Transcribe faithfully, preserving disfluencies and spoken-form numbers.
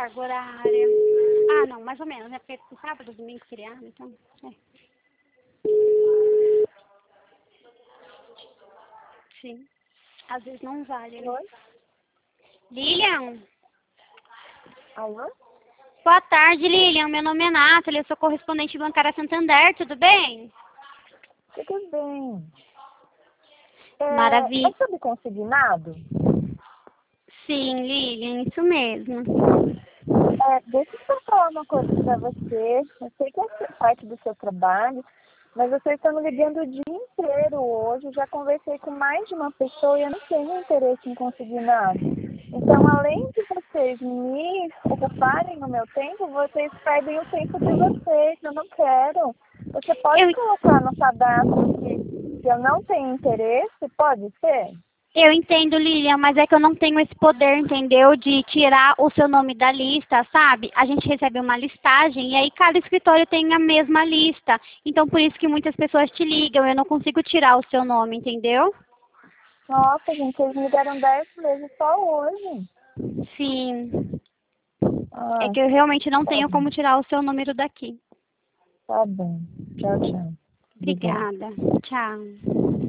carga horária. Ah, não, mais ou menos, né? Porque sábado, domingo, feriado, então... É. Sim. Às vezes não vale, né? Oi? Lilian? Alô? Boa tarde, Lilian. Meu nome é Nathalie, eu sou correspondente bancária Santander, tudo bem? Tudo bem. É, Maravilha. é sobre consignado? Sim, Lilian, isso mesmo. É, deixa eu só falar uma coisa para você. Eu sei que é parte do seu trabalho, mas vocês estão me ligando o dia inteiro hoje. Eu já conversei com mais de uma pessoa e eu não tenho interesse em consignado. Então, além de vocês me ocuparem o meu tempo, vocês perdem o tempo de vocês. Eu não quero. Você pode Eu, colocar no cadastro que, que eu não tenho interesse? Pode ser? eu entendo, Lilian, mas é que eu não tenho esse poder, entendeu? De tirar o seu nome da lista, sabe? A gente recebe uma listagem e aí cada escritório tem a mesma lista. Então, por isso que muitas pessoas te ligam. Eu não consigo tirar o seu nome, entendeu? Nossa, gente, vocês me deram dez vezes só hoje. Sim. É Ah, que eu realmente não tá tenho bom. como tirar o seu número daqui. Tá bom. Tchau, tchau. Obrigada. Obrigada. Tchau.